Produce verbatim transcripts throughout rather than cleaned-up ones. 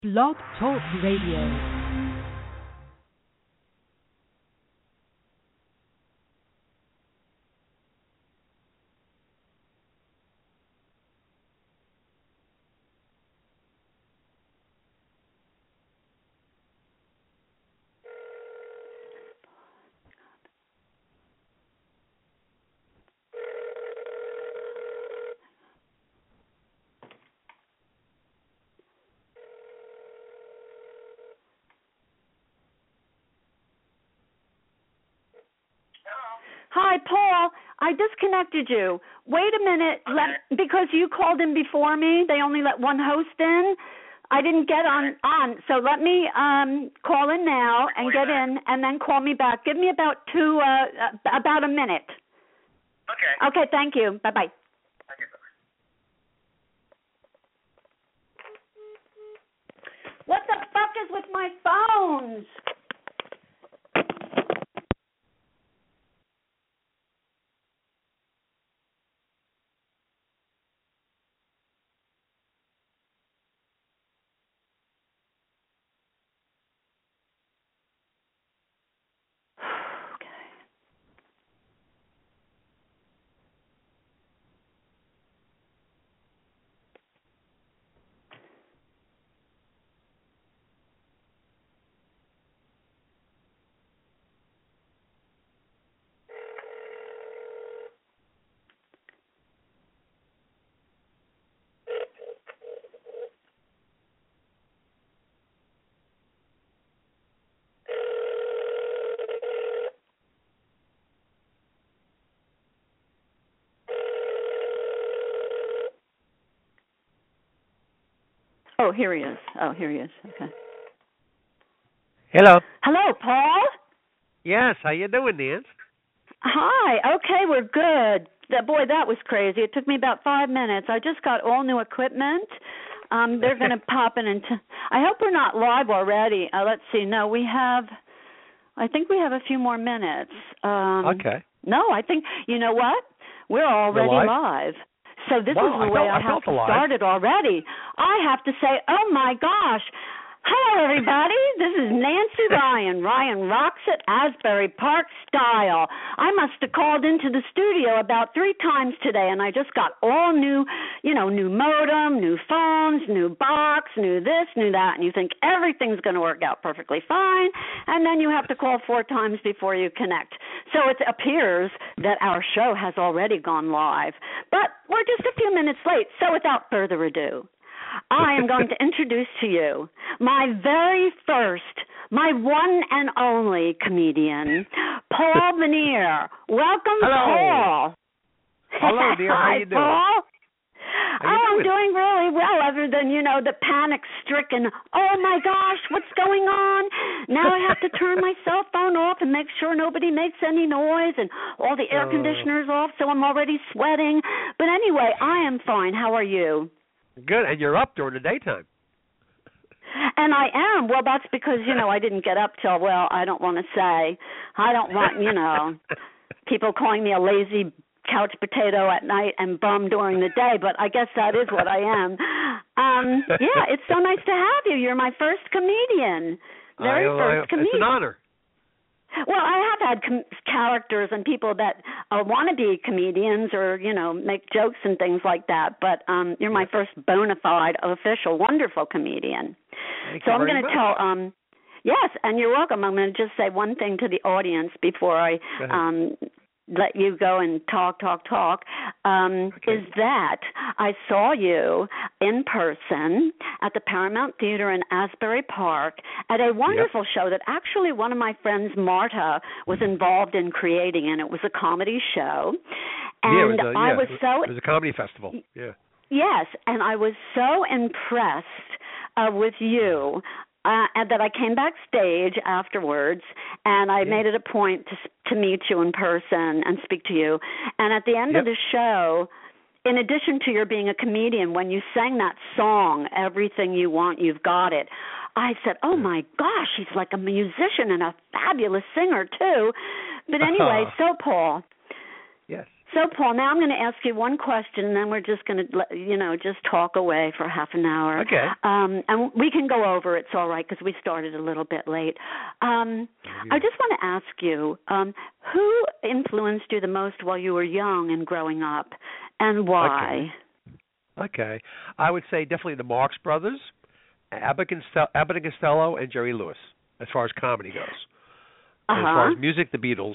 Blog Talk Radio. Hi, Paul. I disconnected you. Wait a minute, Okay. let, because you called in before me. They only let one host in. I didn't get on, on. So let me um, call in now and get in, and then call me back. Give me about two, uh, uh, about a minute. Okay. Okay, thank you. Bye-bye. Okay. What the fuck is with my phones? Oh, here he is. Oh, here he is. Okay. Hello. Hello, Paul. Yes, how you doing, Nance? Hi. Okay, we're good. That, boy, that was crazy. It took me about five minutes. I just got all new equipment. Um, they're going to pop in and t- I hope we're not live already. Uh, let's see. No, we have. I think we have a few more minutes. Um, Okay. No, I think you know what? We're already live? live. So this Wow, is the I way felt- I, I have felt to alive. start it already. I have to say, oh my gosh. Hello, everybody. This is Nancy Ryan. Ryan rocks it Asbury Park style. I must have called into the studio about three times today, and I just got all new, you know, new modem, new phones, new box, new this, new that, and you think everything's going to work out perfectly fine, and then you have to call four times before you connect. So it appears that our show has already gone live, but we're just a few minutes late. So without further ado, I am going to introduce to you my very first, my one and only comedian, Paul Veneer. Welcome, Hello. Paul. Hello, dear. How Hi, you doing? Paul. How you oh, I'm doing? doing really well, other than, you know, the panic-stricken, oh, my gosh, what's going on? Now I have to turn my cell phone off and make sure nobody makes any noise and all the air Oh. conditioners off, so I'm already sweating. But anyway, I am fine. How are you? Good, and you're up during the daytime. And I am. Well, that's because, you know, I didn't get up till, well, I don't want to say. I don't want, you know, people calling me a lazy couch potato at night and bum during the day, but I guess that is what I am. Um, yeah, it's so nice to have you. You're my first comedian. Very I, first I, comedian. It's an honor. Well, I have had com- characters and people that uh, want to be comedians or, you know, make jokes and things like that, but um, you're my Yes. first bona fide, official, wonderful comedian. Thank So you I'm very going to much. tell, um, yes, and you're welcome. I'm going to just say one thing to the audience before I Go ahead. um, let you go and talk, talk, talk, um, Okay. is that I saw you in person at the Paramount Theater in Asbury Park at a wonderful show that actually one of my friends, Marta, was involved in creating, and it was a comedy show. And yeah, it was a, I yeah, was so it was a comedy festival. Yeah. Yes, and I was so impressed uh, with you uh, and that I came backstage afterwards, and I Yeah. made it a point to to meet you in person and speak to you. And at the end Yep. of the show, in addition to your being a comedian, when you sang that song, Everything You Want, You've Got It, I said, oh, my gosh, he's like a musician and a fabulous singer, too. But anyway, so, Paul, Yes. So, Paul, now I'm going to ask you one question, and then we're just going to, you know, just talk away for half an hour. Okay. Um, and we can go over. It's all right because we started a little bit late. Um, I just want to ask you, um, who influenced you the most while you were young and growing up, and why? Okay. okay. I would say definitely the Marx Brothers, Abbott and Costello, Abbott and Costello, and Jerry Lewis, as far as comedy goes. Uh-huh. As far as music, the Beatles.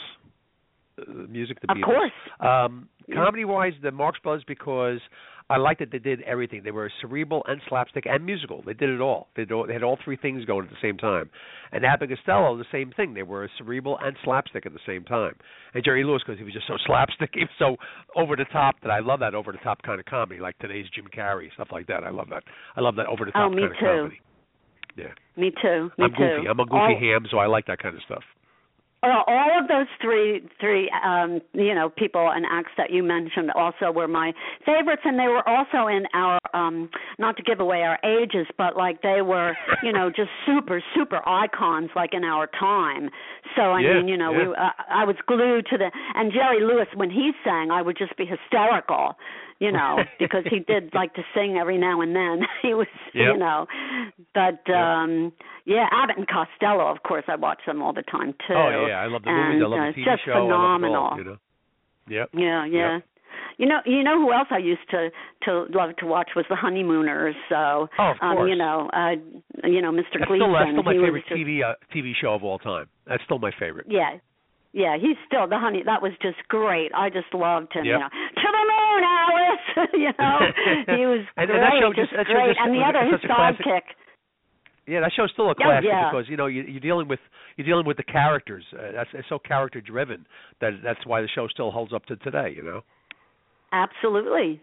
Uh, music, the Of Beatles. course. Um, Yeah. comedy-wise, the Marx Brothers, because I liked that they did everything. They were cerebral and slapstick and musical. They did it all. They, did all, they had all three things going at the same time. And Abbott and Costello, the same thing. They were cerebral and slapstick at the same time. And Jerry Lewis, because he was just so slapstick, he was so over-the-top that I love that over-the-top kind of comedy, like today's Jim Carrey, stuff like that. I love that. I love that over-the-top Oh, me kind of too. comedy. Yeah. Me too. Me I'm too. goofy. I'm a goofy all, ham, so I like that kind of stuff. Well, all of those three, three, um, you know, people and acts that you mentioned also were my favorites, and they were also in our, um, not to give away our ages, but like they were, you know, just super, super icons, like in our time. So I Yeah, mean, you know, yeah. we, uh, I was glued to the, and Jerry Lewis, when he sang, I would just be hysterical, you know, because he did like to sing every now and then. He was, Yep. you know, but Yep. um, yeah, Abbott and Costello, of course, I watch them all the time too. Oh, yeah. I love the and, movies. I love uh, the T V just show. phenomenal. I love it all, you know? Yep. Yeah, yeah. Yep. You know, you know who else I used to to love to watch was the Honeymooners. So, Oh, of um, course. you know, uh, you know, Mister That's Gleason. still, that's still my he was favorite just, T V uh, T V show of all time. That's still my favorite. Yeah, yeah. He's still the honey. That was just great. I just loved him. Yep. You know, to the moon, Alice. you know, he was and, great, and that show just just, that show great. just and the was other, his such a classic. sidekick. Yeah, that show's still a Oh, classic yeah. because you know you, you're dealing with you're dealing with the characters. Uh, that's it's so character driven that that's why the show still holds up to today. You know. Absolutely,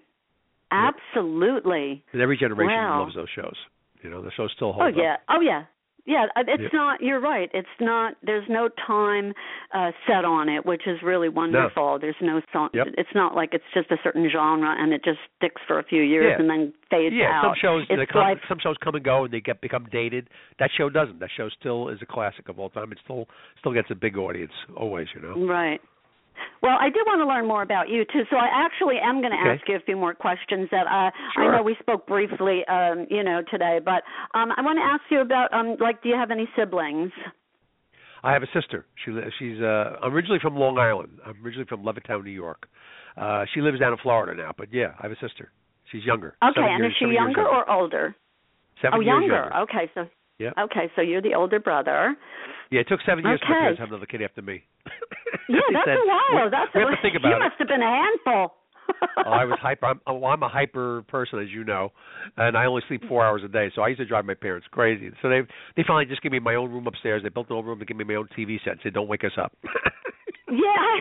absolutely. And every generation Wow. loves those shows. You know, the show still Oh holds yeah, up. oh yeah, yeah. uh, It's Yeah. not. You're right. It's not. There's no time uh, set on it, which is really wonderful. There's no song. Yep. It's not like it's just a certain genre and it just sticks for a few years Yeah. and then fades Yeah, out. some shows it's they come, like, some shows come and go and they get become dated. That show doesn't. That show still is a classic of all time. It still still gets a big audience always. You know. right. Well, I do want to learn more about you too, so I actually am going to Okay. ask you a few more questions that uh, Sure. I know we spoke briefly, um, you know, today, but um, I want to ask you about, um, like, do you have any siblings? I have a sister. She li- she's uh, I'm originally from Long Island. I'm originally from Levittown, New York. Uh, she lives down in Florida now, but yeah, I have a sister. She's younger. Okay, seven and years, is she seven years younger or older? Seven oh, years younger. younger. Okay, so Yeah. okay, so you're the older brother. Yeah, it took seven years for my Okay. parents to have another kid after me. Yeah, They that's said, a while. "We- That's we a, have to think you about it." must have been a handful. Oh, I was hyper. I'm, oh, I'm a hyper person, as you know, and I only sleep four hours a day. So I used to drive my parents crazy. So they they finally just gave me my own room upstairs. They built an old room to give me my own T V set. Said, "Don't wake us up." Yeah.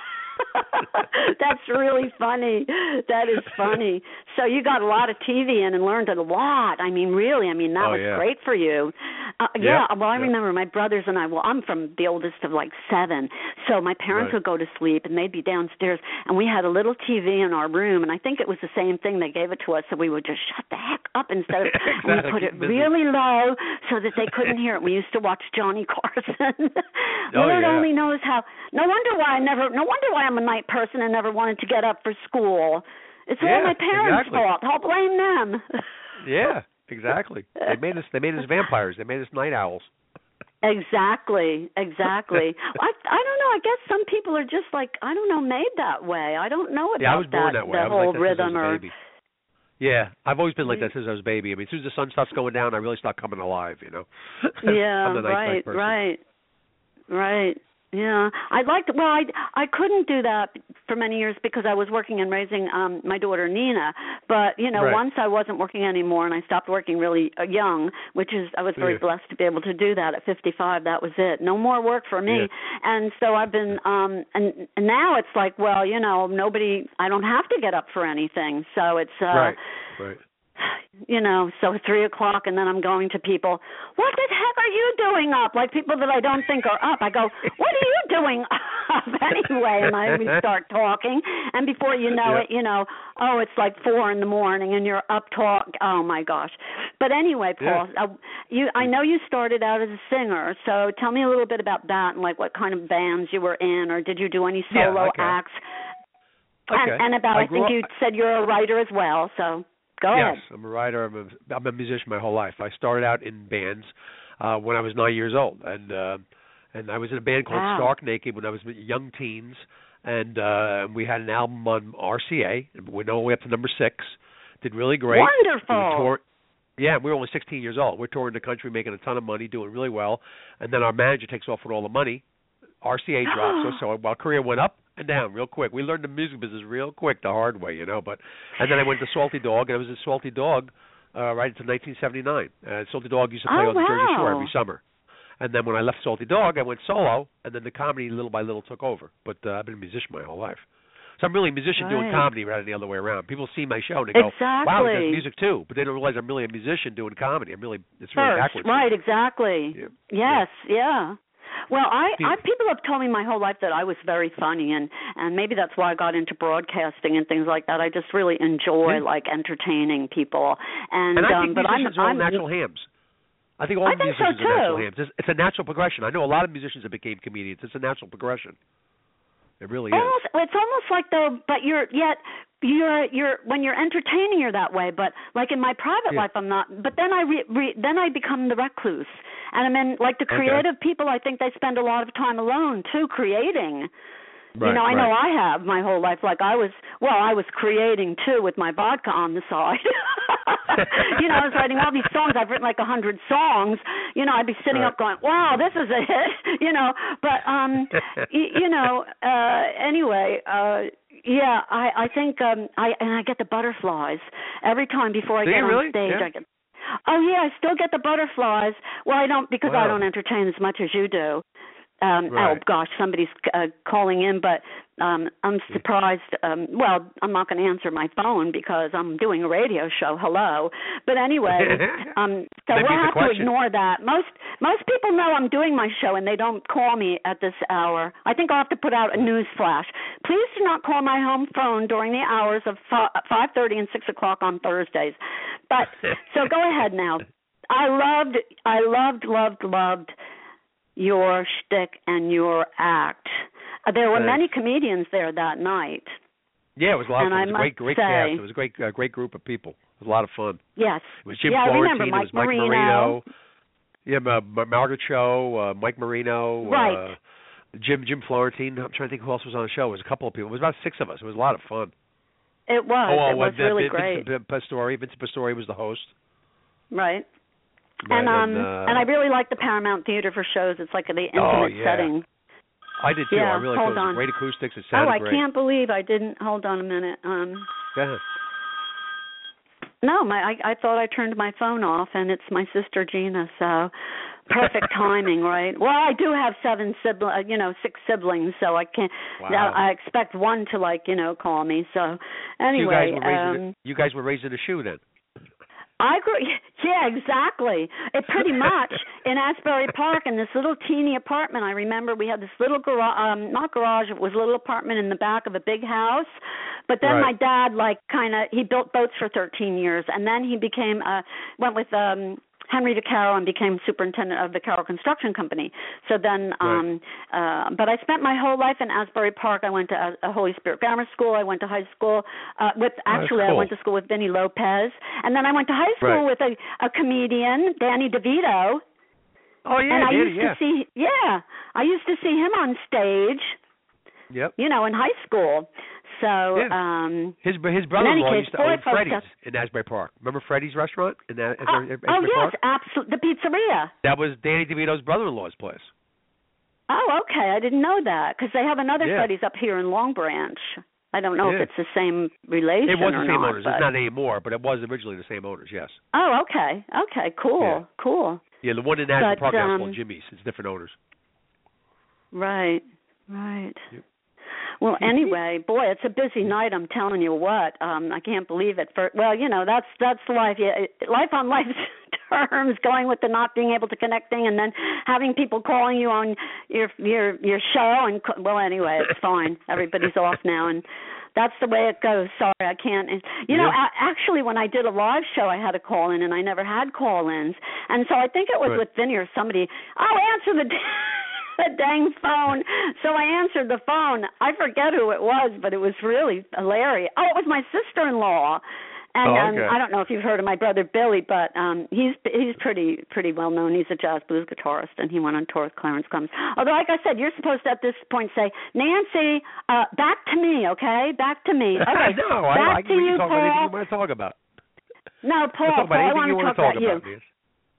That's really funny. That is funny. So you got a lot of T V in and learned a lot. I mean, really, I mean, that Oh, was yeah. great for you. Uh, Yeah, yeah, well, I yeah. remember my brothers and I, well, I'm from the oldest of like seven. So my parents Right. would go to sleep and they'd be downstairs and we had a little T V in our room and I think it was the same thing. They gave it to us so we would just shut the heck up instead of, and we Exactly. put it Busy. really low so that they couldn't hear it. We used to watch Johnny Carson. Oh, Lord yeah. only knows how. No wonder why I never, no wonder why I'm a night person and never wanted to get up for school. It's all Yeah, my parents' exactly. fault. I'll blame them. Yeah, exactly. They made us. They made us vampires. They made us night owls. Exactly, exactly. I I don't know. I guess some people are just like, I don't know, made that way. I don't know about Yeah, I was born that, that way. the I was whole like that since I rhythm was a or. baby. Yeah, I've always been like that since I was a baby. I mean, as soon as the sun starts going down, I really start coming alive. You know. Yeah, I'm the night, right, night person. right, right. Yeah, I'd like to. Well, I I couldn't do that for many years because I was working and raising um my daughter Nina. But you know, Right. once I wasn't working anymore, and I stopped working really uh, young, which is I was very Yeah. blessed to be able to do that at fifty-five. That was it. No more work for me. Yeah. And so I've been um and, and now it's like, well, you know, nobody. I don't have to get up for anything. So it's uh, Right. Right. you know, so three o'clock, and then I'm going to people, what the heck are you doing up? Like people that I don't think are up. I go, what are you doing up anyway? And I we start talking, and before you know Yeah. it, you know, oh, it's like four in the morning, and you're up talk. Oh my gosh! But anyway, Paul, Yeah. uh, you, I know you started out as a singer, so tell me a little bit about that and like what kind of bands you were in, or did you do any Yeah, solo okay. acts? Okay. And, and about, I I, think up, you said you're a writer as well, so go yes, ahead. Yes, I'm a writer. I'm a, I'm a musician my whole life. I started out in bands uh, when I was nine years old, and uh, and I was in a band called Wow. Stark Naked when I was young teens, and uh, we had an album on R C A, and we went all the way up to number six. Did really great. Wonderful. We tour- yeah, we were only sixteen years old. We're touring the country, making a ton of money, doing really well, and then our manager takes off with all the money. R C A drops us, so our career went up and down real quick. We learned the music business real quick, the hard way, you know. But and then I went to Salty Dog, and I was a Salty Dog uh, right until nineteen seventy-nine. Uh, Salty Dog used to play oh, on the wow. Jersey Shore every summer. And then when I left Salty Dog, I went solo, and then the comedy little by little took over. But uh, I've been a musician my whole life. So I'm really a musician right. doing comedy rather than the other way around. People see my show and they go, exactly. wow, he does music too. But they don't realize I'm really a musician doing comedy. I'm really, it's really First, backwards. right, exactly. Yeah. Yes, yeah. yeah. Well, I, Yeah. I people have told me my whole life that I was very funny, and and maybe that's why I got into broadcasting and things like that. I just really enjoy Yeah. like entertaining people, and, and I um, think but I'm, musicians are all I'm natural hams. I think all I think so, musicians are natural too. hams. It's, it's a natural progression. I know a lot of musicians that became comedians. It's a natural progression. It really is. almost, it's almost like though, but you're yet you're you're when you're entertaining, you're that way. But like in my private Yeah. life, I'm not. But then I re, re, then I become the recluse, and I mean, like the creative Okay. people, I think they spend a lot of time alone too, creating. Right, you know, I know right. I have my whole life. Like I was, well, I was creating too with my vodka on the side. you know, I was writing all these songs. I've written like a hundred songs. You know, I'd be sitting Right. up going, "Wow, this is a hit." You know, but um, y- you know, uh, anyway, uh, yeah, I I think um, I and I get the butterflies every time before I Do get you on really? stage. Yeah. I get. Oh yeah, I still get the butterflies. Well, I don't because Wow. I don't entertain as much as you do. Um, Right. Oh gosh, somebody's uh, calling in, but um, I'm surprised. Um, well, I'm not going to answer my phone because I'm doing a radio show. Hello, but anyway, um, so Maybe we'll it's a have to question. ignore that. Most most people know I'm doing my show and they don't call me at this hour. I think I'll have to put out a news flash. Please do not call my home phone during the hours of five thirty and six o'clock on Thursdays. But so go ahead now. I loved, I loved, loved, loved. your shtick and your act. Uh, there were Thanks. many comedians there that night. Yeah, it was a lot And of fun. I It was a great, must great say- cast. It was a great, uh, great group of people. It was a lot of fun. Yes. It was Jim yeah, I Florentine. remember It Mike was Mike Marino. Marino. Yeah, uh, Ma- Margaret Cho, uh, Mike Marino. Right. Uh, Jim Jim Florentine. I'm trying to think who else was on the show. It was a couple of people. It was about six of us. It was a lot of fun. It was. oh, it was uh, really Vincent great. Vincent Pastore. Vincent Pastore was the host. Right. Right, And um and, uh, and I really like the Paramount Theater for shows. It's like the intimate Oh, yeah. setting. I did too. Yeah, I really hold thought it was on. great acoustics. It Oh, sounded I great. can't believe I didn't. Hold on a minute. Um. Go ahead. No, my I, I thought I turned my phone off, and it's my sister Gina. So perfect timing, right? Well, I do have seven siblings, you know, six siblings, so I can't. Wow. I expect one to like, you know, call me. So So anyway, you guys were raising. um, you guys were raising a shoe then. I grew. Yeah, exactly. It pretty much in Asbury Park in this little teeny apartment. I remember we had this little garage, um, not garage. It was a little apartment in the back of a big house. But then Right. my dad, like, kind of, he built boats for thirteen years, and then he became, uh, went with um, Henry DeCaro and became superintendent of the Carroll Construction Company. So then, um, right. uh, but I spent my whole life in Asbury Park. I went to a, a Holy Spirit Grammar School. I went to high school uh, with, actually, oh, cool. I went to school with Vinny Lopez. And then I went to high school Right. with a, a comedian, Danny DeVito. Oh yeah, and I Danny, used yeah. to see, yeah, I used to see him on stage, Yep. you know, in high school. So, Yeah. um, His his brother-in-law case, used to boy, own folks, Freddy's that's- in Asbury Park. Remember Freddy's restaurant in that uh, Asbury, oh Asbury yes, Park? absolutely, the pizzeria. That was Danny DeVito's brother-in-law's place. Oh, okay. I didn't know that because they have another Yeah. Freddy's up here in Long Branch. I don't know Yeah. if it's the same relation It was or the same not, owners. but- It's not anymore, but it was originally the same owners. Yes. Oh, okay. Okay. Cool. Yeah. Cool. Yeah, the one in Asbury But, Park now is um, called Jimmy's. It's different owners. Right. Right. Yep. Well, anyway, boy, it's a busy night. I'm telling you what. Um, I can't believe it. For well, you know, that's that's life. Yeah, life on life's terms. Going with the not being able to connect thing, and then having people calling you on your your your show. And well, anyway, it's fine. Everybody's off now, and that's the way it goes. Sorry, I can't. And, you know, Yeah. a- actually, when I did a live show, I had a call in, and I never had call-ins, and so I think it was Right. with Vinny or somebody. I'll answer the. the dang phone. So I answered the phone. I forget who it was, but it was really hilarious. Oh, it was my sister-in-law. And oh, um, okay. I don't know if you've heard of my brother Billy, but um, he's he's pretty pretty well known. He's a jazz blues guitarist, and he went on tour with Clarence Clemens. Although, like I said, you're supposed to at this point say, Nancy, uh, back to me, okay? Back to me. Okay, no, back I, I to can you, talk Paul. about anything you want to talk about. No, Paul, talk about Paul I anything want you to want talk, to talk about, about you. Yes.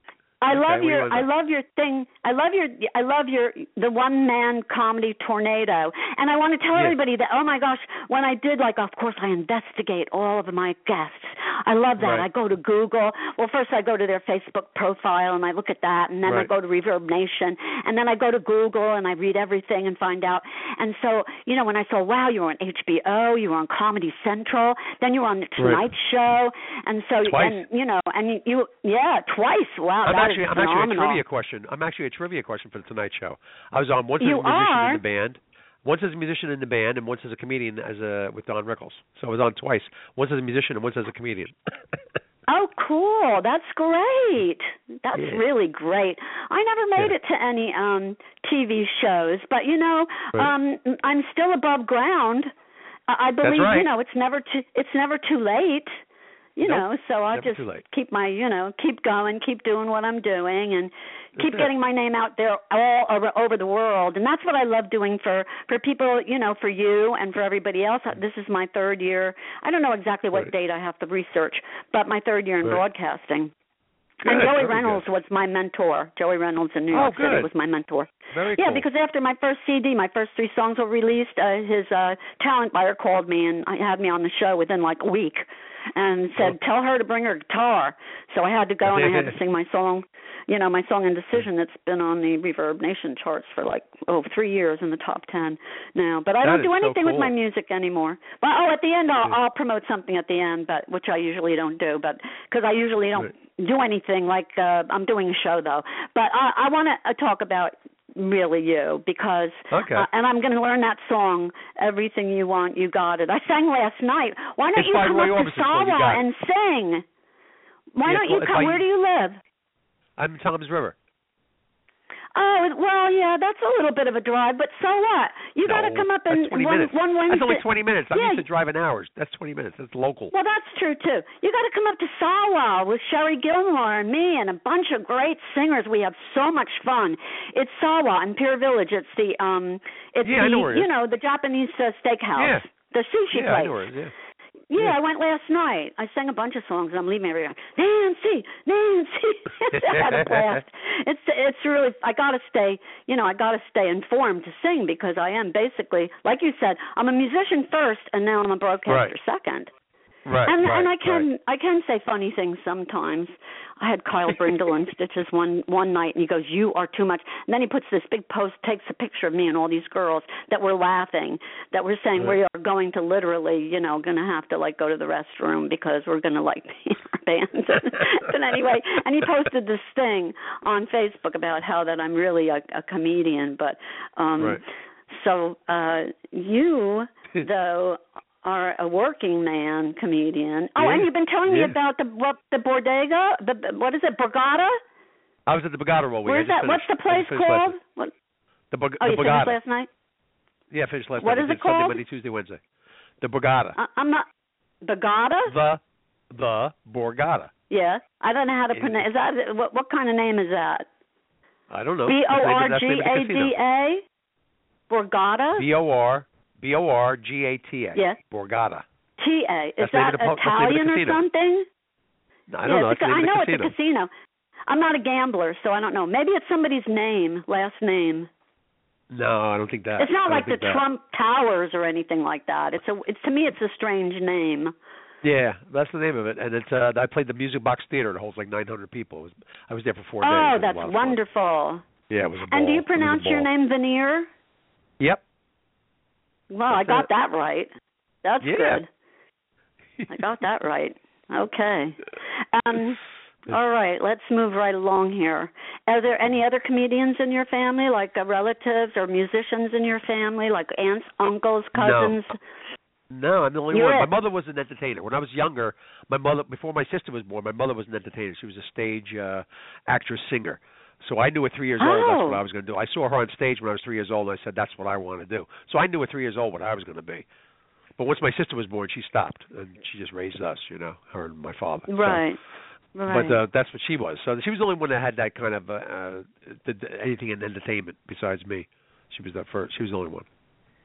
I okay, love your you I love your thing. I love your I love your the one man comedy Tornado. And I want to tell yes. everybody that oh my gosh, when I did like of course I investigate all of my guests. I love that. Right. I go to Google. Well, first I go to their Facebook profile and I look at that, and then right. I go to Reverb Nation, and then I go to Google and I read everything and find out. And so, you know, when I saw wow, you were on H B O, you were on Comedy Central, then you were on the Tonight right. Show, and so twice. and you know, and you, you yeah, twice. Wow, I'm that actually is I'm phenomenal. actually a trivia question. I'm actually a trivia question for the Tonight Show. I was on once as you a musician are? in the band, once as a musician in the band, and once as a comedian as a with Don Rickles. So I was on twice, once as a musician and once as a comedian. Oh, cool. That's great. That's yeah. really great. I never made yeah. it to any um T V shows, but you know, right. um I'm still above ground. I, I believe, right. you know, it's never too it's never too late. You nope. know, so I'll Never just keep my, you know, keep going, keep doing what I'm doing, and that's keep it. getting my name out there all over, over the world. And that's what I love doing for, for people, you know, for you and for everybody else. This is my third year. I don't know exactly what right. date I have to research, but my third year in right. broadcasting. Good, and Joey very Reynolds good. was my mentor. Joey Reynolds in New oh, York good. City was my mentor. Very yeah, cool. because after my first C D, my first three songs were released, uh, his uh, talent buyer called me and had me on the show within like a week and said, oh. tell her to bring her guitar. So I had to go and I had to sing my song, you know, my song Indecision that's been on the Reverb Nation charts for like, oh, three years in the top ten now. But I that don't do anything so cool. with my music anymore. Well, oh, at the end I'll, yeah. I'll promote something at the end, but which I usually don't do, but because I usually don't right. do anything like uh, I'm doing a show, though. But I, I want to uh, talk about really you because okay. uh, and I'm going to learn that song, Everything You Want, You Got It. I sang last night. Why don't it's you come Roy up Orbison, to Sawa and sing? Why yeah, don't you well, come? Where do you live? I'm in Toms River. Oh, well, yeah, that's a little bit of a drive, but so what? You no, got to come up in one, minutes. one Wednesday. That's only twenty minutes. I'm yeah. used to driving hours. That's twenty minutes. That's local. Well, that's true, too. You got to come up to Sawa with Sherry Gilmore and me and a bunch of great singers. We have so much fun. It's Sawa in Pier Village. It's the, um, it's yeah, the, I know where it is. you know, the Japanese uh, steakhouse. Yeah. The sushi yeah, place. I know where it is, yeah. Yeah, yeah, I went last night. I sang a bunch of songs, and I'm leaving everywhere. Nancy, Nancy, I had a blast. It's it's really I gotta stay, you know, I gotta stay informed to sing because I am basically, like you said, I'm a musician first, and now I'm a broadcaster right. second. Right, and right, and I can right. I can say funny things sometimes. I had Kyle Brindle in Stitches one one night, and he goes, "You are too much." And then he puts this big post, takes a picture of me and all these girls that were laughing, that were saying right. we are going to literally, you know, going to have to like go to the restroom because we're going to like be in our bands. But anyway, and he posted this thing on Facebook about how that I'm really a, a comedian. But um, right. so uh, you though. are a working man comedian. Oh, yeah. and you've been telling yeah. me about the what the Bodega, the what is it, Borgata? I was at the Borgata all week. Where's that? What's the place called? What? The, Bog- oh, the you Borgata. finished last night? Yeah, I finished last what night. What is it Sunday, called? Monday, Tuesday, Wednesday. The Borgata. Uh, I'm not Borgata. The the Borgata. Yeah, I don't know how to pronounce. Is that what? What kind of name is that? I don't know. B O R G A D A. Borgata. B O R B O R G A T A. Yeah. Borgata. T A. Is that's that po- Italian or something? No, I don't yeah, know. It's a, I know it's a casino. I'm not a gambler, so I don't know. Maybe it's somebody's name, last name. No, I don't think that. It's not like the that. Trump Towers or anything like that. It's a. It's to me, it's a strange name. Yeah, that's the name of it, and it's. Uh, I played the Music Box Theater. It holds like nine hundred people. It was, I was there for four oh, days. Oh, that's wonderful. Yeah, it was a ball. And do you pronounce your name Veneer? Yep. Well, that's I got it. that right. That's yeah. good. I got that right. Okay. Um, all right, let's move right along here. Are there any other comedians in your family, like uh, relatives or musicians in your family, like aunts, uncles, cousins? No, no I'm the only You're one. it. My mother was an entertainer. When I was younger, my mother, before my sister was born, my mother was an entertainer. She was a stage uh, actress, singer. So I knew at three years oh. old that's what I was going to do. I saw her on stage when I was three years old, and I said that's what I want to do. So I knew at three years old what I was going to be. But once my sister was born, she stopped, and she just raised us, you know, her and my father. Right. So, right. But uh, that's what she was. So she was the only one that had that kind of uh, uh, did anything in entertainment besides me. She was the first. She was the only one.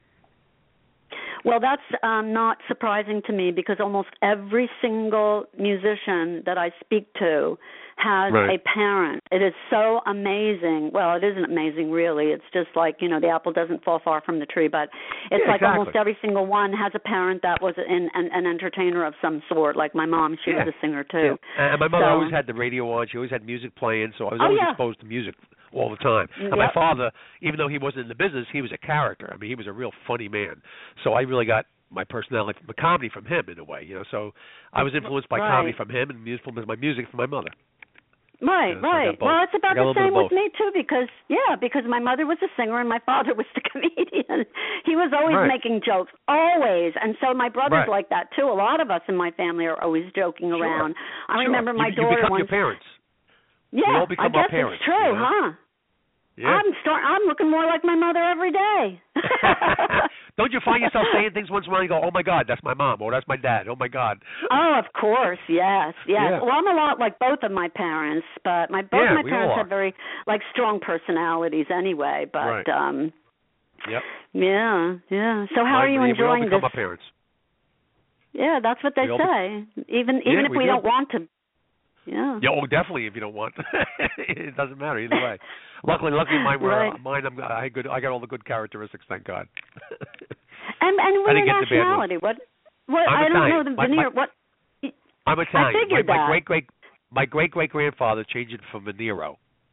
Well, that's um, not surprising to me because almost every single musician that I speak to has right. a parent. It is so amazing. Well, it isn't amazing, really. It's just like, you know, the apple doesn't fall far from the tree, but it's yeah, like exactly. almost every single one has a parent that was an, an, an entertainer of some sort. Like my mom, she yeah. was a singer, too. Yeah. And my mother so, always had the radio on. She always had music playing, so I was oh, always yeah. exposed to music all the time. Yep. And my father, even though he wasn't in the business, he was a character. I mean, he was a real funny man. So I really got my personality, my comedy from him in a way, you know. So I was influenced by right. comedy from him and influenced by music from my mother. Right, yeah, so right. Well, it's about the same with me too, because yeah, because my mother was a singer and my father was the comedian. He was always right. making jokes, always, and so my brother's right. like that too. A lot of us in my family are always joking sure. around. I sure. remember my you, daughter you become once. your parents. Yeah, we all become I guess our parents, it's true, you know? huh? Yeah. I'm start. I'm looking more like my mother every day. Don't you find yourself saying things once in a while and you go, oh, my God, that's my mom, or that's my dad, oh, my God. Oh, of course, yes, yes. Yeah. Well, I'm a lot like both of my parents, but my both yeah, my we parents all have very, like, strong personalities anyway, but, right. um, yep. yeah, yeah. So how Mine, are you we, enjoying we all become this? our parents. Yeah, that's what they we say, even yeah, even if we, we do. don't want to. Yeah. Yeah, oh, definitely. If you don't want, it doesn't matter either way. Luckily, luckily, mine were right. uh, mine. I'm, I good. I got all the good characteristics. Thank God. and and what I didn't your get the bad nationality? What? What? I'm I don't Italian. know the My, veneer. my, What? I'm Italian. I figured my, that. my great great my great great grandfather changed it from Venero.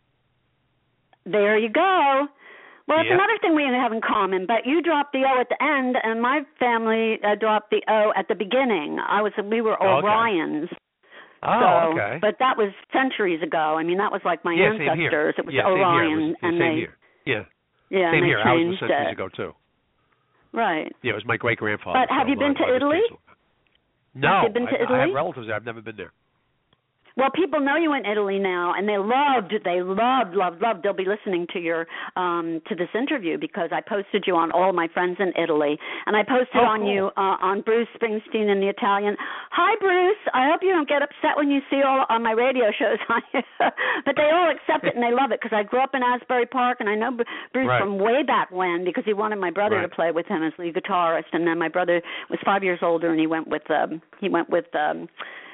There you go. Well, it's yep. another thing we have in common, but you dropped the O at the end, and my family uh, dropped the O at the beginning. I was, we were Oh, okay. Orions. Oh, so, okay. But that was centuries ago. I mean, that was like my yeah, ancestors. Same here. It was yeah, Orion, same here. It was, and same they, here. Yeah. yeah, same and here. they Ours was changed centuries it. ago too. Right. Yeah, it was my great grandfather. But have so you been my, to Italy? No, have you been to I, Italy? I have relatives there. I've never been there. Well, people know you in Italy now, and they loved, they loved, loved, loved. They'll be listening to your um, to this interview because I posted you on all my friends in Italy, and I posted oh, on cool. you uh, on Bruce Springsteen and the Italian. Hi, Bruce. I hope you don't get upset when you see all on my radio shows, but they all accept it and they love it because I grew up in Asbury Park, and I know Bruce right. from way back when because he wanted my brother right. to play with him as lead guitarist, and then my brother was five years older, and he went with um, he went with. Um,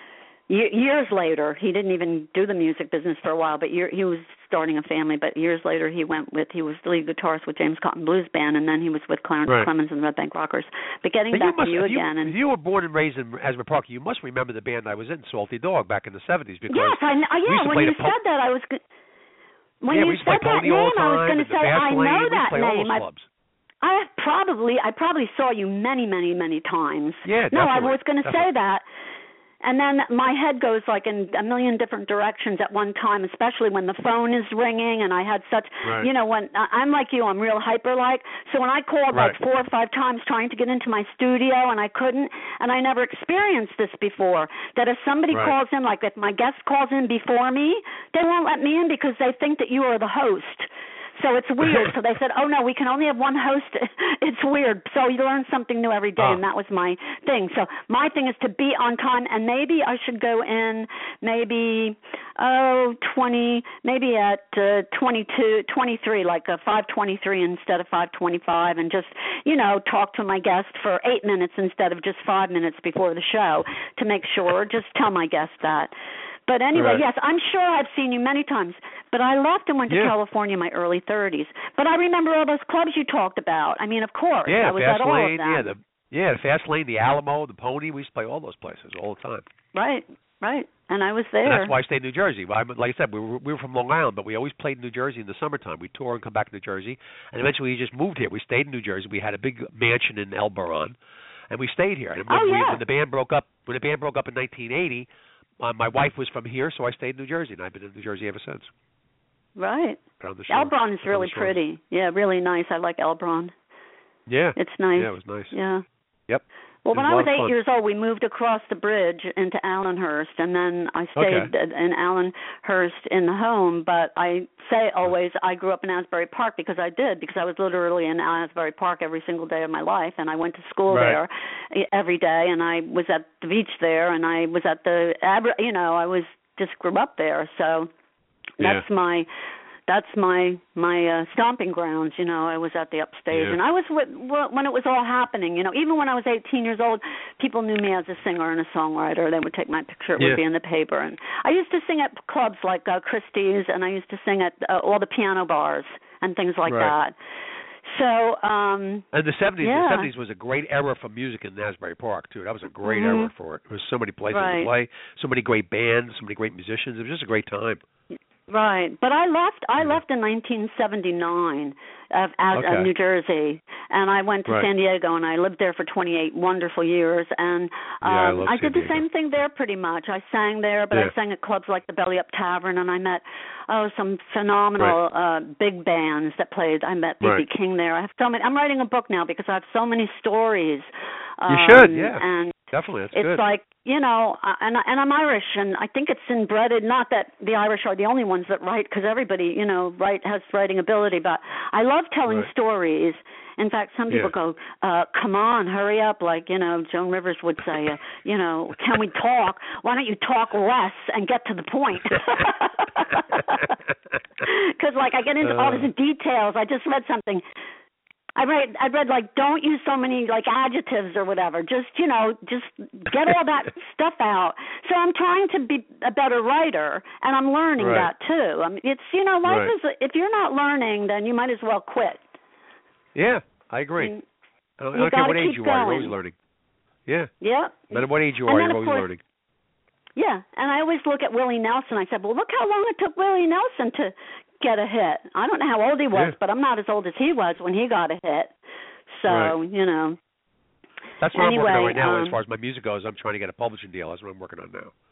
Years later, he didn't even do the music business for a while, but year, he was starting a family. But years later, he went with, he was the lead guitarist with James Cotton Blues Band, and then he was with Clarence right. Clemens and the Red Bank Rockers. But getting but back you must, to you if again. You, and if you were born and raised in Asbury Park, you must remember the band I was in, Salty Dog, back in the seventies. Because yes, I, uh, yeah, when you po- said that, I was go- when yeah, you we used said to play that Pony all name, the I was time, going to the say, I Vaseline, know we that play all name. those I, clubs. I probably, I probably saw you many, many, many times. Yeah, no, I definitely. was going to say that. And then my head goes like in a million different directions at one time, especially when the phone is ringing. And I had such, right. you know, when I'm like you, I'm real hyper-like. So when I called right. like four or five times trying to get into my studio and I couldn't, and I never experienced this before, that if somebody right. calls in, like if my guest calls in before me, they won't let me in because they think that you are the host. So it's weird. So they said, oh, no, we can only have one host. It's weird. So you learn something new every day, oh. and that was my thing. So my thing is to be on time, and maybe I should go in maybe, oh, twenty, maybe at uh, twenty-two, twenty-three, like a five twenty-three instead of five twenty-five, and just, you know, talk to my guest for eight minutes instead of just five minutes before the show to make sure. Just tell my guest that. But anyway, right. yes, I'm sure I've seen you many times. But I left and went to yeah. California in my early thirties. But I remember all those clubs you talked about. I mean, of course, yeah, I was Fast at all Lane, of them. yeah, the yeah, the Fast Lane, the Alamo, the Pony. We used to play all those places all the time. Right, right, and I was there. And that's why I stayed in New Jersey. I, like I said, we were, we were from Long Island, but we always played in New Jersey in the summertime. We'd tour and come back to New Jersey, and eventually we just moved here. We stayed in New Jersey. We had a big mansion in El Baron, and we stayed here. And when, oh, yeah. we, when the band broke up, when the band broke up in nineteen eighty, uh, my wife was from here, so I stayed in New Jersey, and I've been in New Jersey ever since. Right. Elbron is really pretty. Yeah, really nice. I like Elbron. Yeah. It's nice. Yeah, it was nice. Yeah. Yep. Well, when I was eight fun. years old, we moved across the bridge into Allenhurst, and then I stayed okay. in Allenhurst in the home. But I say always I grew up in Asbury Park because I did, because I was literally in Asbury Park every single day of my life, and I went to school right. there every day, and I was at the beach there, and I was at the, you know, I was just grew up there. So that's yeah. my... That's my my uh, stomping grounds, you know. I was at the upstage, yeah. and I was with, when it was all happening, you know. Even when I was eighteen years old, people knew me as a singer and a songwriter. They would take my picture; it yeah. would be in the paper. And I used to sing at clubs like uh, Christie's, and I used to sing at uh, all the piano bars and things like right. that. So, um, and the seventies, yeah. the seventies was a great era for music in Asbury Park too. That was a great mm-hmm. era for it. There was so many places right. to play, so many great bands, so many great musicians. It was just a great time. Right, but I left. I left in nineteen seventy-nine of uh, okay. New Jersey, and I went to right. San Diego, and I lived there for twenty-eight wonderful years. And um, yeah, I, love I did the San Diego. same thing there, pretty much. I sang there, but yeah. I sang at clubs like the Belly Up Tavern, and I met oh some phenomenal right. uh, big bands that played. I met B B right. King there. I have so many. I'm writing a book now because I have so many stories. Um, you should, yeah, and definitely. That's it's good. like, you know, and and I'm Irish, and I think it's inbred. Not that the Irish are the only ones that write, because everybody, you know, write has writing ability. But I love telling right. stories. In fact, some people yeah. go, uh, "Come on, hurry up!" Like, you know, Joan Rivers would say, uh, "You know, can we talk? Why don't you talk less and get to the point?" Because, like, I get into all these details. I just read something. I read, I read like, don't use so many like adjectives or whatever. Just, you know, just get all that stuff out. So I'm trying to be a better writer, and I'm learning right. that too. I mean, it's, you know, life right. is, if you're not learning, then you might as well quit. Yeah, I agree. I mean, I don't, I don't care what age you going. are, you're always learning. Yeah. Yeah. No matter what age you and are, then, you're always course, learning. Yeah, and I always look at Willie Nelson. I said, well, look how long it took Willie Nelson to get a hit. I don't know how old he was, yeah. but I'm not as old as he was when he got a hit. So, right. you know. That's what anyway, I'm working on right now. um, As far as my music goes, I'm trying to get a publishing deal. That's what I'm working on now.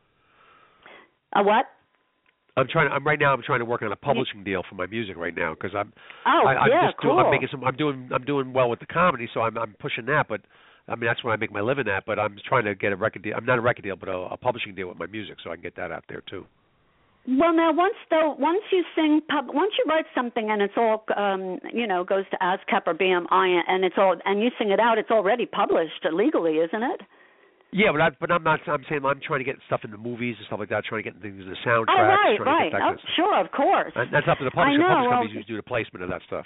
A what? I'm trying. I'm right now. I'm trying to work on a publishing deal for my music right now because I'm. Oh, I, I'm yeah, just cool. doing, I'm making some. I'm doing. I'm doing well with the comedy, so I'm. I'm pushing that. But I mean, that's what I make my living at. But I'm trying to get a record deal. I'm not a record deal, but a, a publishing deal with my music, so I can get that out there too. Well, now once though, once you sing, pub, once you write something and it's all, um, you know, goes to ASCAP or B M I and it's all, and you sing it out, it's already published legally, isn't it? Yeah, but I, but I'm not. I'm saying I'm trying to get stuff in the movies and stuff like that. Trying to get things in the soundtracks. Oh, right, trying right. To get that Oh, kind of stuff. sure, of course. And that's up to the publisher. I know, Publishing well, companies usually do the placement of that stuff.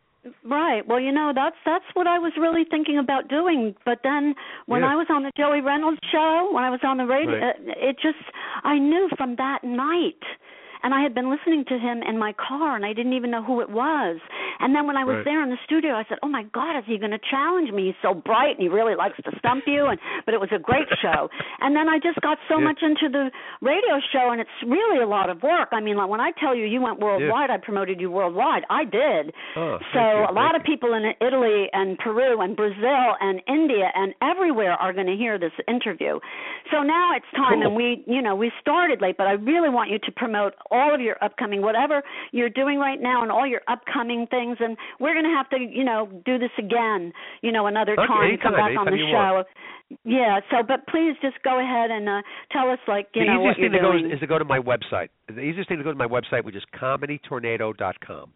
Right. Well, you know, that's that's what I was really thinking about doing. But then when yeah. I was on the Joey Reynolds show, when I was on the radio, right. it just, I knew from that night. And I had been listening to him in my car, and I didn't even know who it was. And then when I was right. there in the studio, I said, oh, my God, is he going to challenge me? He's so bright, and he really likes to stump you. And But it was a great show. And then I just got so yeah. much into the radio show, and it's really a lot of work. I mean, like when I tell you you went worldwide, yeah. I promoted you worldwide. I did. Oh, so you. a lot thank of people in Italy and Peru and Brazil and India and everywhere are going to hear this interview. So now it's time, cool. and we, you know, we started late, but I really want you to promote all of your upcoming, whatever you're doing right now and all your upcoming things, and we're going to have to, you know, do this again, you know, another okay, time, anytime, come back on the show. Want. Yeah, so, but please just go ahead and uh, tell us, like, you the know, what easiest you're thing to doing. go is, is to go to my website. The easiest thing to go to my website, which is comedy tornado dot com.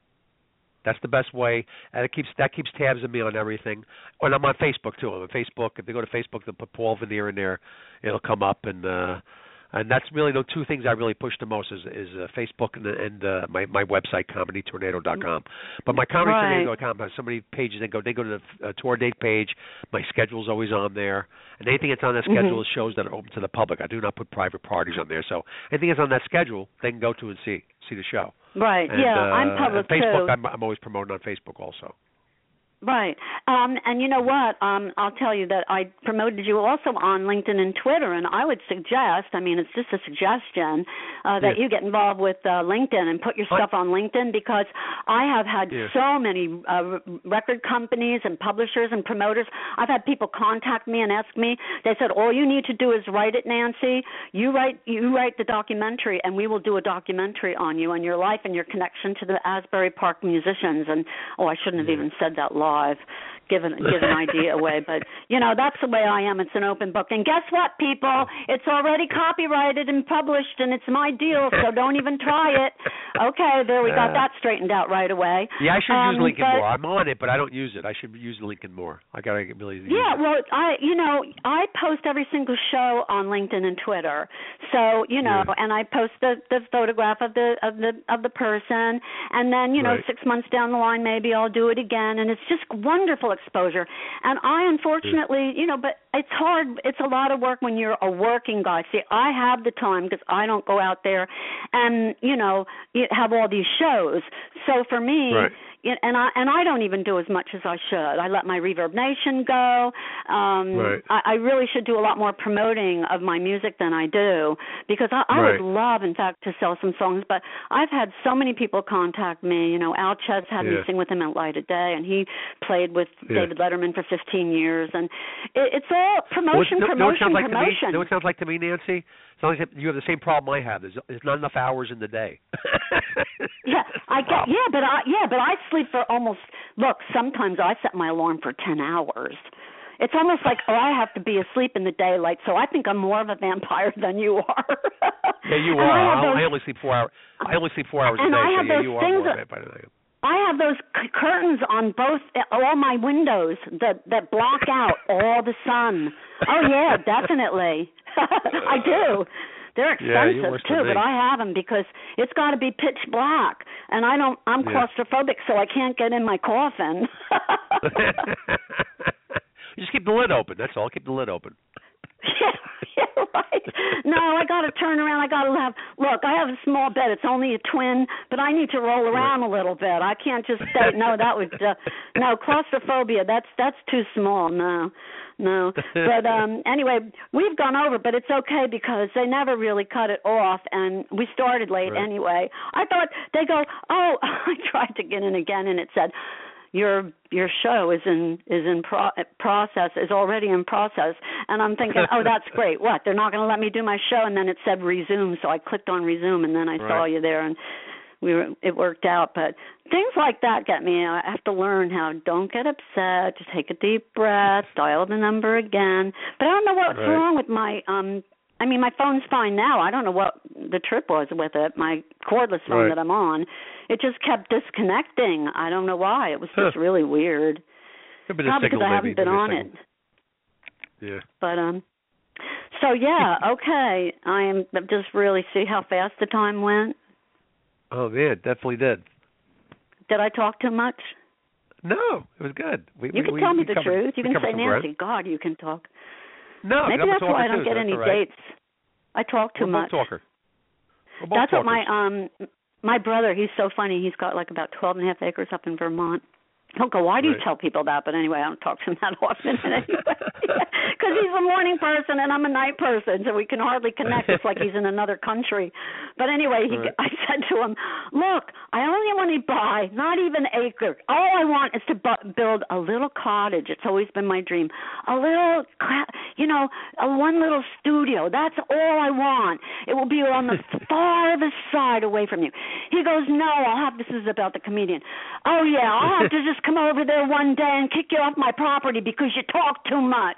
That's the best way, and it keeps that keeps tabs of me on everything. And I'm on Facebook too. I'm on Facebook. If they go to Facebook, they'll put Paul Veneer in there. It'll come up, and uh, and that's really the two things I really push the most is is uh, Facebook and, and uh, my my website comedy tornado dot com. But my comedy tornado dot com has so many pages. They go they go to the uh, tour date page. My schedule's always on there, and anything that's on that schedule Mm-hmm. is shows that are open to the public. I do not put private parties on there. So anything that's on that schedule, they can go to and see see the show. Right. And, yeah, uh, I'm public and Facebook, too. I'm, I'm always promoting on Facebook also. Right. Um, and you know what? Um, I'll tell you that I promoted you also on LinkedIn and Twitter, and I would suggest, I mean, it's just a suggestion, uh, that yeah. you get involved with uh, LinkedIn and put your stuff on LinkedIn, because I have had yeah. so many uh, record companies and publishers and promoters. I've had people contact me and ask me, they said, all you need to do is write it, Nancy. You write, you write the documentary, and we will do a documentary on you and your life and your connection to the Asbury Park musicians. And, oh, I shouldn't have yeah. even said that live. Live, give an give an idea away, but you know that's the way I am. It's an open book, and guess what, people? It's already copyrighted and published, and it's my deal, so don't even try it. Okay, there we got that straightened out right away. Yeah, I should um, use Lincoln but, more. I'm on it, but I don't use it. I should use Lincoln more. I gotta get really. Yeah, it. well, I you know I post every single show on LinkedIn and Twitter, so you know, yeah. and I post the, the photograph of the of the of the person, and then you know right. six months down the line maybe I'll do it again, and it's just wonderful exposure. And I unfortunately, you know, but it's hard. It's a lot of work when you're a working guy. See, I have the time because I don't go out there and you know have all these shows. So for me. Right. And I and I don't even do as much as I should. I let my Reverb Nation go. Um, right. I, I really should do a lot more promoting of my music than I do because I, I right. would love, in fact, to sell some songs. But I've had so many people contact me. You know, Al Ches had yeah. me sing with him at Light of Day, and he played with yeah. David Letterman for fifteen years. And it, it's all promotion, well, promotion, no, no, promotion. You know what it sounds like to me, Nancy? It sounds like you have the same problem I have. There's, there's not enough hours in the day. yeah, I get. Yeah, but I yeah, but I sleep for almost. Look, sometimes I set my alarm for ten hours. It's almost like, oh, I have to be asleep in the daylight, so I think I'm more of a vampire than you are. yeah, you are. I, I, those, I only sleep four hours. I only sleep four hours and a day. I have so yeah, those you are things more that, of a vampire than I am. I have those c- curtains on both all my windows that that block out all the sun. Oh yeah, definitely. I do. They're expensive yeah, too, but I have them because it's got to be pitch black, and I don't. I'm yeah. claustrophobic, so I can't get in my coffin. You just keep the lid open. That's all. Keep the lid open. Yeah, yeah, right. No, I got to turn around. I got to have. Look, I have a small bed. It's only a twin, but I need to roll around a little bit. I can't just stay. No, that would. Uh, no, claustrophobia. That's that's too small. No, no. But um, anyway, we've gone over, but it's okay because they never really cut it off, and we started late right. anyway. I thought they go. Oh, I tried to get in again, and it said. Your your show is in is in pro- process is already in process, and I'm thinking, oh, that's great. What? They're not going to let me do my show, and then it said resume, so I clicked on resume, and then I right. saw you there, and we were it worked out. But things like that get me. I have to learn how. Don't get upset. Just take a deep breath. Dial the number again. But I don't know what's right. wrong with my um. I mean, my phone's fine now. I don't know what the trip was with it. My cordless phone right. that I'm on, it just kept disconnecting. I don't know why. It was just huh. really weird. Could be Probably because I haven't been on it. Yeah. But um, so yeah, okay. I am just really see how fast the time went. Oh yeah, it definitely did. Did I talk too much? No, it was good. We, you we, can we, tell me we the covered, truth. You can say, Nancy, ground. God, you can talk. No, maybe that's why I don't too, get so any right. dates. I talk too We're much. Both talker. We're both That's talkers. what my um my brother. He's so funny. He's got like about twelve and a half acres up in Vermont. He'll go, why do you right. tell people that? But anyway, I don't talk to him that often anyway. Because he's a morning person and I'm a night person, so we can hardly connect. It's like he's in another country. But anyway, he, right. I said to him, look, I only want to buy, not even an acre. All I want is to bu- build a little cottage. It's always been my dream. A little, you know, a one little studio. That's all I want. It will be on the farthest side away from you. He goes, no, I'll have, this is about the comedian. Oh, yeah, I'll have to just come over there one day and kick you off my property because you talk too much.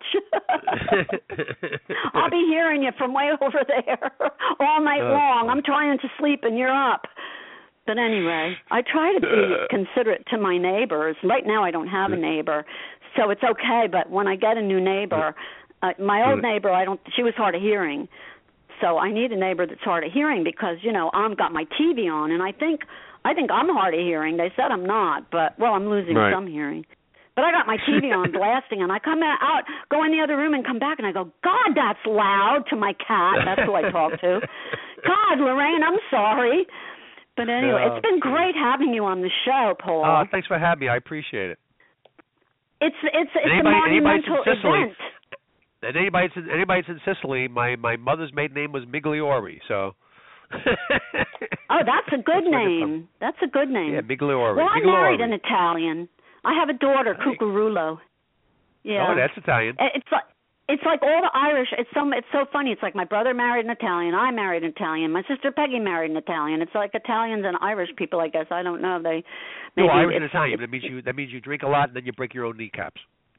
I'll be hearing you from way over there all night oh, long. I'm trying to sleep and you're up. But anyway, I try to be considerate to my neighbors. Right now I don't have a neighbor, so it's okay. But when I get a new neighbor, uh, my old neighbor, I don't. She was hard of hearing. So I need a neighbor that's hard of hearing because, you know, I've got my T V on, and I think I think I'm hard of hearing. They said I'm not, but, well, I'm losing right. some hearing. But I got my T V on blasting, and I come out, go in the other room and come back, and I go, God, that's loud, to my cat. That's who I talk to. God, Lorraine, I'm sorry. But anyway, oh, it's been great having you on the show, Paul. Oh, thanks for having me. I appreciate it. It's it's it's anybody, a monumental event. And anybody that's in, anybody that's in Sicily, my, my mother's maiden name was Migliori, so. Oh, that's a good that's name. That's a good name. Yeah, Migliori. Well, I Migliori. married an Italian. I have a daughter, Hey. Cucurulo. Yeah. Oh, that's Italian. It's like it's like all the Irish. It's so it's so funny. It's like my brother married an Italian. I married an Italian. My sister Peggy married an Italian. It's like Italians and Irish people. I guess I don't know. They maybe no Irish and Italian. That means you that means you drink a lot and then you break your own kneecaps.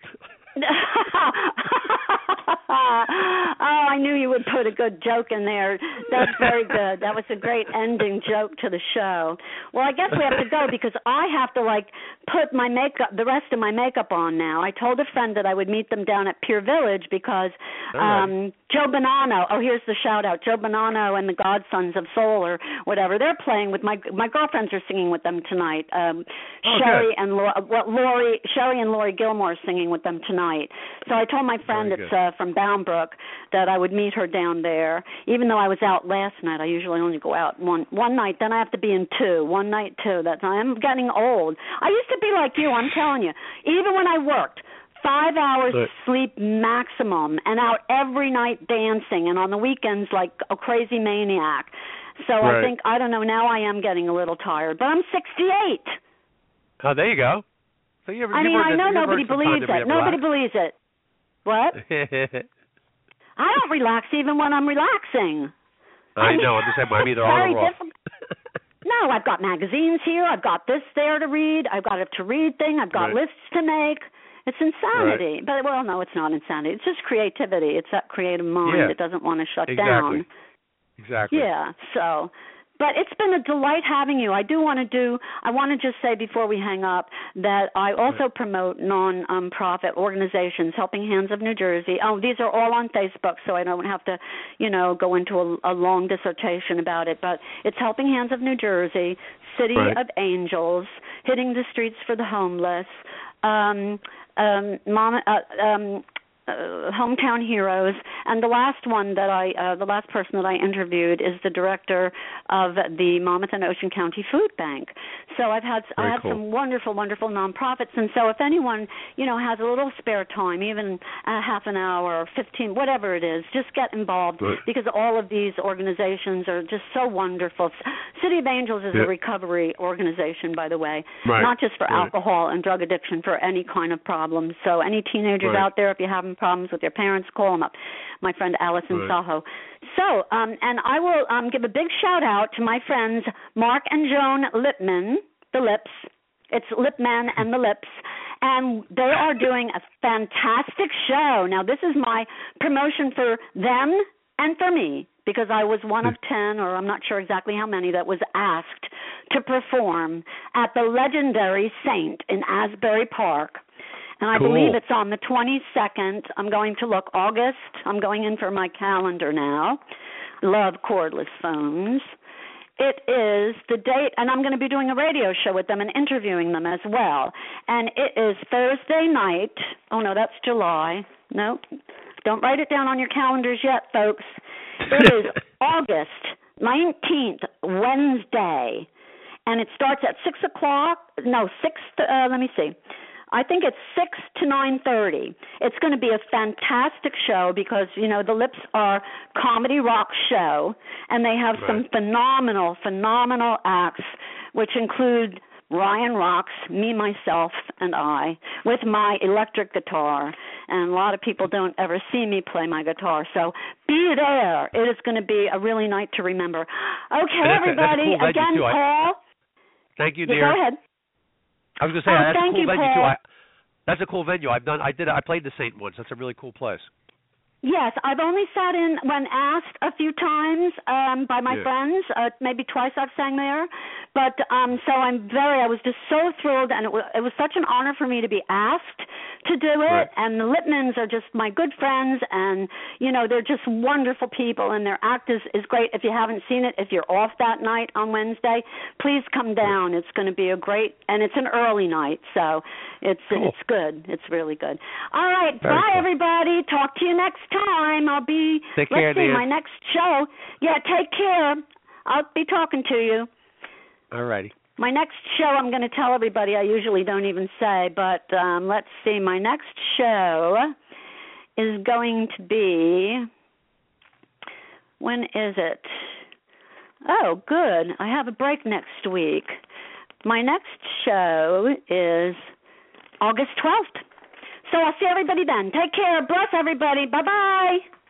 Oh, I knew you would put a good joke in there. That's very good. That was a great ending joke to the show. Well, I guess we have to go because I have to, like, put my makeup, the rest of my makeup on now. I told a friend that I would meet them down at Pier Village because um, Joe Bonanno, oh, here's the shout-out, Joe Bonanno and the Godsons of Soul or whatever, they're playing with my, my girlfriends are singing with them tonight. Um, oh, Sherry good. and Lori, well, Lori, Sherry and Lori Gilmore are singing with them tonight. So I told my friend Very that's uh, from Bound Brook that I would meet her down there. Even though I was out last night, I usually only go out one one night. Then I have to be in two. One night, two. That's I'm getting old. I used to be like you. I'm telling you. Even when I worked, five hours but, sleep maximum, and out every night dancing, and on the weekends like a crazy maniac. So right. I think I don't know. Now I am getting a little tired, but I'm sixty-eight. Oh, there you go. So you ever, I you mean, I know you nobody believes it. Nobody believes it. What? I don't relax even when I'm relaxing. I, I mean, know. I'm the same way. I'm either very on or off. No, I've got magazines here. I've got this there to read. I've got a to read thing. I've got right. lists to make. It's insanity. Right. But, well, no, it's not insanity. It's just creativity. It's that creative mind yeah. that doesn't want to shut exactly. down. Exactly. Yeah, so... But it's been a delight having you. I do want to do, I want to just say before we hang up that I also promote non-profit organizations, Helping Hands of New Jersey. Oh, these are all on Facebook, so I don't have to, you know, go into a, a long dissertation about it. But it's Helping Hands of New Jersey, City right. of Angels, Hitting the Streets for the Homeless, um, um, Mama, uh, um, Uh, Hometown Heroes, and the last one that I, uh, the last person that I interviewed is the director of the Monmouth and Ocean County Food Bank. So I've had Very I have cool. some wonderful, wonderful nonprofits, and so if anyone you know has a little spare time, even a half an hour or fifteen, whatever it is, just get involved right. because all of these organizations are just so wonderful. City of Angels is yeah. a recovery organization, by the way, right. not just for right. alcohol and drug addiction, for any kind of problem. So any teenagers right. out there, if you have problems with your parents, call them up. My friend Alice in right. Soho. So, um, and I will um, give a big shout out to my friends Mark and Joan Lipman, the Lips. It's Lipman and the Lips. And they are doing a fantastic show. Now, this is my promotion for them and for me, because I was one of ten, or I'm not sure exactly how many, that was asked to perform at the legendary Saint in Asbury Park. And I cool. believe it's on the twenty-second. I'm going to look August. I'm going in for my calendar now. Love cordless phones. It is the date, and I'm going to be doing a radio show with them and interviewing them as well. And it is Thursday night. Oh, no, that's July. No, don't write it down on your calendars yet, folks. It is August nineteenth, Wednesday. And it starts at six o'clock. No, six, uh, let me see. I think it's six to nine thirty. It's going to be a fantastic show because, you know, the Lips are comedy rock show, and they have right. some phenomenal, phenomenal acts, which include Ryan Rocks, me, myself, and I, with my electric guitar. And a lot of people don't ever see me play my guitar. So be there. It is going to be a really night to remember. Okay, that's everybody. A, cool Again, too. Paul. Thank you, Yeah, dear. go ahead. I was going to say oh, that's a thank cool you, venue Paul. too. I, that's a cool venue. I've done. I did. I played the Saint once. That's a really cool place. Yes, I've only sat in when asked a few times um, by my yeah. friends. Uh, maybe twice I've sang there. But um, so I'm very, I was just so thrilled, and it was, it was such an honor for me to be asked to do it. Right. And the Lipmans are just my good friends, and, you know, they're just wonderful people, and their act is, is great. If you haven't seen it, if you're off that night on Wednesday, please come down. It's going to be a great, and it's an early night, so it's cool. it's good. It's really good. All right, Very bye, cool. everybody. Talk to you next time. I'll be, take let's care, see, dear. my next show. Yeah, take care. I'll be talking to you. All righty. My next show, I'm going to tell everybody, I usually don't even say, but um, let's see, my next show is going to be, when is it? Oh, good. I have a break next week. My next show is August twelfth. So I'll see everybody then. Take care. Bless everybody. Bye-bye.